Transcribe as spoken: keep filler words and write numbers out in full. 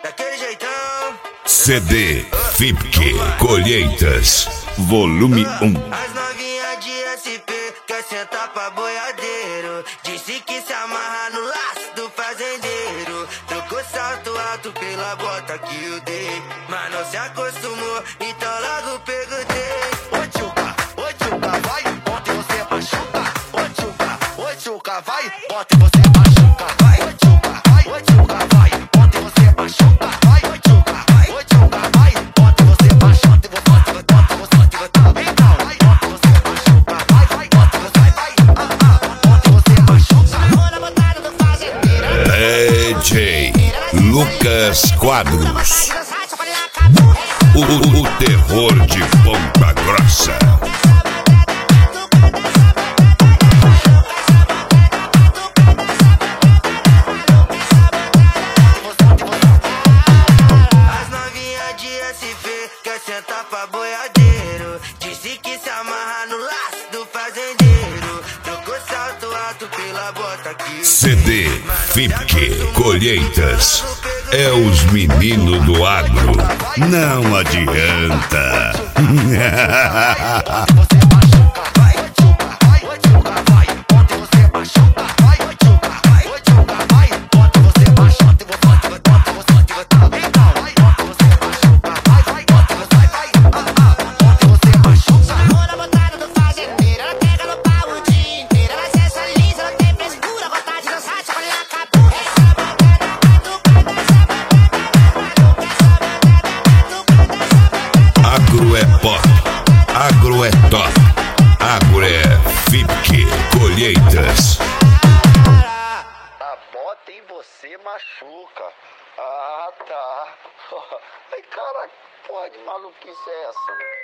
daquele jeitão. C D Fipke Colheitas, volume um. As novinhas de S P quer sentar pra boiadeiro. Disse que se amarra no laço do fazendeiro. Trocou salto alto pela bota que eu dei, mas não se acostumou, então logo perguntei. Ô tchuca, ô tchuca, vai, ontem você machuca. Ô tchuca, ô tchuca, vai, ontem você machuca. Vai, ô tchuca, vai, ô tchuca, vai, ontem você machuca. Vai, ô tchuca, vai, ô tchuca, vai, ontem você machuca. Ontem você, ontem você, ontem você, então, vai, ontem você machuca. Vai, vai, ontem você, vai, ah, ah, ontem você machuca. Agora botada do fazendeiro. D J Lucas Quadros, o, o, o terror de Ponta Grossa. As novinhas de S P quer sentar pra boiadeiro. Disse que se amarra no laço do fazendeiro. Trocou salto alto pela bota que eu C D Fipke Colheitas é os meninos do agro, não adianta. Você machuca, vai, ô tchuca, vai, ô tchuca, vai, ontem você machuca. Vai, ô tchuca, vai, ô tchuca, vai, ontem você machuca. Ontem você, ontem você, ontem você, então, vai, ontem você machuca. Vai, vai, ontem você, vai, ah, ah, ontem você machuca. Agora botada do fazendeiro, ela pega no pau o dia inteiro. Ela se essa lisa, ela tem frescura, vontade de dançar, só olhar a cabeça. Agro é pop, agro é top, agro é Fipke Colheitas. A bota em você machuca. Ah, tá. Ai, cara, porra de maluquice é essa?